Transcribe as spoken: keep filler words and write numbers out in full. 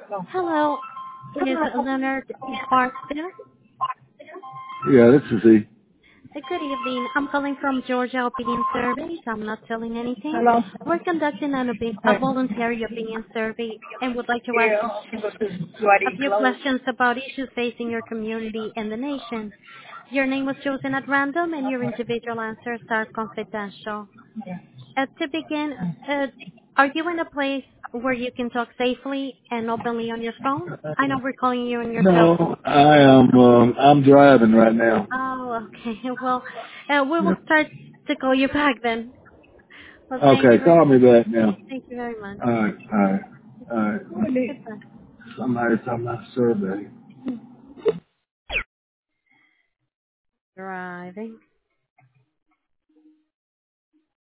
Hello, is Leonard Parks there? Yeah, this is he. Uh, Good evening. I'm calling from Georgia Opinion Surveys. I'm not selling anything. Hello. We're conducting an opi- a Hey. voluntary opinion survey and would like to ask Yeah. Do I a need few clothes? questions about issues facing your community and the nation. Your name was chosen at random and your individual answers are confidential. Uh, to begin, uh, are you in a place where you can talk safely and openly on your phone? I know we're calling you on your cell phone. No, I am. Um, I'm driving right now. Oh, okay. Well, uh, we Yeah. will start to call you back then. Well, thank you. Okay, Very, call me back now. thank you very much. All right, all right, all right. Goodbye. Somebody's on my survey. Driving.